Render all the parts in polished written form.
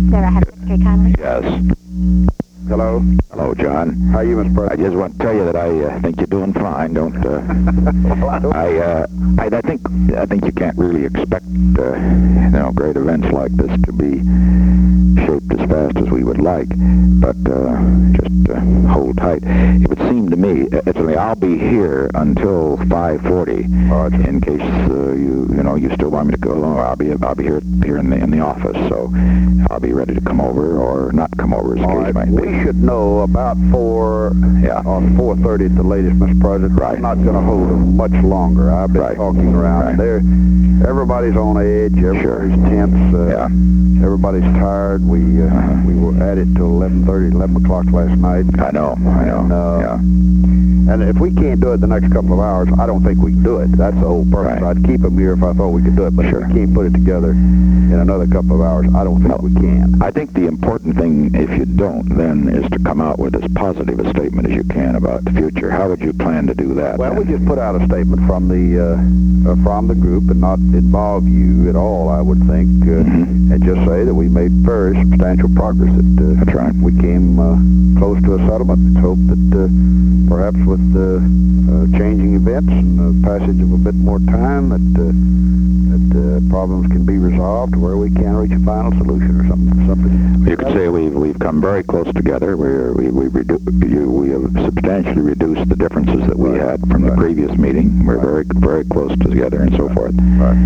Sarah Secretary Connolly. Yes. Hello. Hello, John. How are you, Mr. I President? just want to tell you that I think you're doing fine. Don't. Well, I don't. I think you can't really expect great events like this to be shaped as fast as we would like. But just hold tight. It would seem to me, I'll be here until 5:40. In case you still want me to go along. I'll be here in the office. So I'll be ready to come over or not come over as the case might be. We should know about 4 Yeah. or 4:30 at the latest, Mr. President. Right. I'm not going to hold them much longer. I've been Right. talking around. Right. Everybody's on edge. Everybody's tense. Yeah. Everybody's tired. We were at it till 11 o'clock last night. I know. Yeah. And if we can't do it the next couple of hours, I don't think we can do it. That's the whole purpose. Right. I'd keep them here if I thought we could do it. But Sure. if we can't put it together in another couple of hours, I don't think we can. I think the important thing, if you don't, then, is to come out with as positive a statement as you can about the future. How would you plan to do that? Well, then? we just put out a statement from the group and not involve you at all, I would think, and just say that we made very substantial progress. That's right. We came close to a settlement. Let's hope that perhaps with changing events and the passage of a bit more time that problems can be resolved where we can reach a final solution or something. You could say we've come very close together. We have substantially reduced the differences that we had from the previous meeting. We're very, very close together and so forth. Right.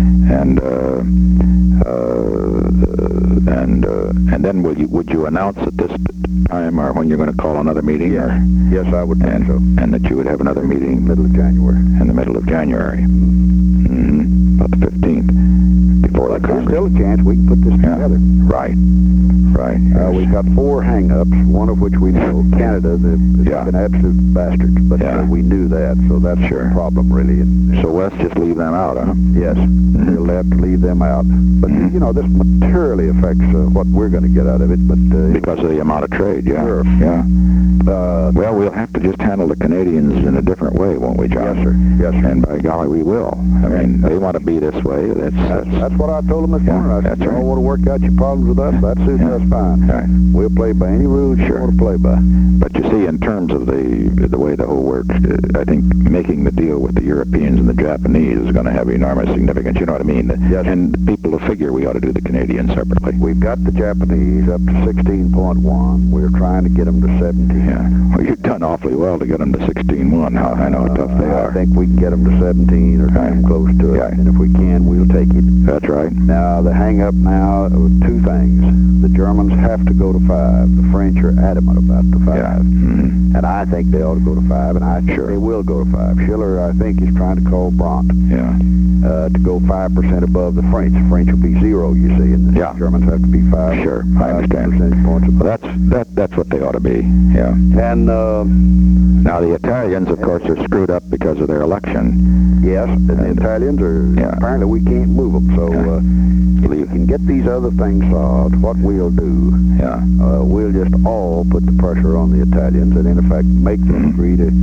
And then would you announce at this time or when you're going to call another meeting? Yeah. Or, Yes, I would think so. and that you would have another meeting Middle of January. in the middle of January. About the 15th, before the There's Congress. still a chance we can put this together. Right. We've got 4 hang-ups, one of which we know, Canada, they've been absolute bastards, but we knew that, so that's a problem, really. So let's just leave them out, huh? Yes, we'll have to leave them out. But, this materially affects what we're going to get out of it, but... because of the amount of trade, yeah. Sure. Yeah. Well, we'll have to just handle the Canadians in a different way, won't we, John? Yes, sir. Yes, sir. And by golly, we will. I mean, they want to be this way. That's what I told them this morning. I said, that's you right. don't want to work out your problems with us, that suits us fine. Right. We'll play by any rules you want to play by. But you see, in terms of the way the whole works, I think making the deal with the Europeans and the Japanese is going to have enormous significance. You know what I mean? Yes. And people will figure we ought to do the Canadians separately. We've got the Japanese up to 16.1. We're trying to get them to 17. Yeah. Well, you've done awfully well to get them to 16.1. I know how tough they are. I think we can get them to 17 or come close to it. Yeah. And if we can, we'll take it. That's right. Now, the hang-up now, 2 things. The Germans have to go to 5. The French are adamant about the 5. Yeah. And I think they ought to go to 5, and I think they will go to 5. Schiller, I think, is trying to call Brandt to go 5% above the French. The French will be 0, you see, and the Germans have to be 5. Sure, I understand. Percentage points above. Well, that's what they ought to be, yeah. And now the Italians, of course, are screwed up because of their election. Yes, and the Italians are, apparently we can't move them, so if we can get these other things solved, what we'll do, we'll just all put the pressure on the Italians and in effect make them agree to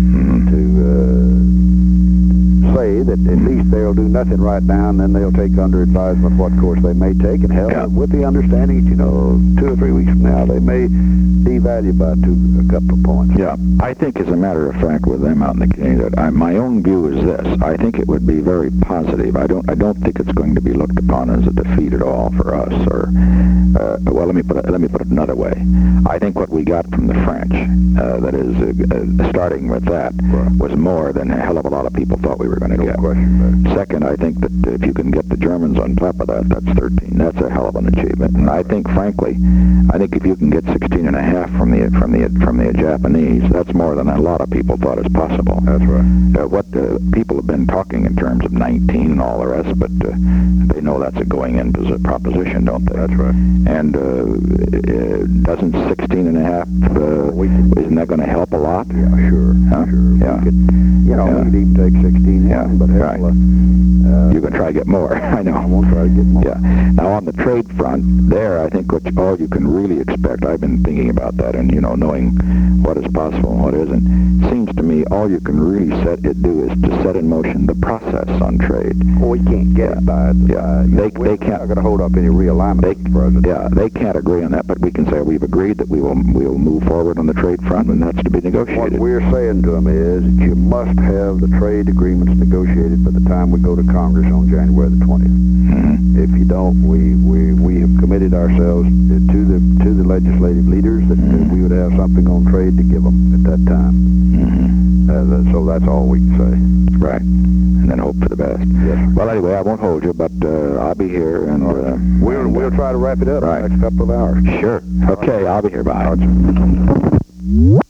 say that at least they'll do nothing right now, and then they'll take under advisement what course they may take, and hell, with the understanding that, 2 or 3 weeks from now, they may devalue by a couple of points. Yeah, I think, as a matter of fact, with them out in the Canada, my own view is this. I think it would be very positive. I don't think it's going to be looked upon as a defeat at all for us. Or, well, let me put it another way. I think what we got from the French, that is, starting with that, was more than a hell of a lot of people thought we were going to get. Second, I think that if you can get the Germans on top of that, that's 13. That's a hell of an achievement. And I think, frankly, if you can get 16.5 from the Japanese, that's more than a lot of people thought is possible. That's right. People have been talking in terms of 19 and all the rest, but they know that's a going-in proposition, don't they? That's right. And doesn't 16.5, isn't that going to help a lot? Yeah, sure. Huh? Sure. Yeah. We could even take 16. Yeah. some, but hell, right. You can try to get more. I know. I won't try to get more. Yeah. Now on the trade front, there I think all you can really expect. I've been thinking about that, and knowing what is possible and what isn't. Seems to me all you can really do is to set in motion the process on trade. Well, we can't get it by. They we're can't. not going to hold up any realignment, Mr. President. Yeah, they can't agree on that, but we can say we've agreed that we will move forward on the trade front, and that's to be negotiated. What we're saying to them is that you must have the trade agreements negotiated by the time we go to Congress on January the 20th. Mm-hmm. If you don't, we have committed ourselves to the legislative leaders that we would have something on trade to give them at that time. Mm-hmm. So that's all we can say. Right. And then hope for the best. Yes, sir. Well, anyway, I won't hold you, but I'll be here, and we'll try to wrap it up right. in the next couple of hours. Sure. Okay, I'll be here. Bye.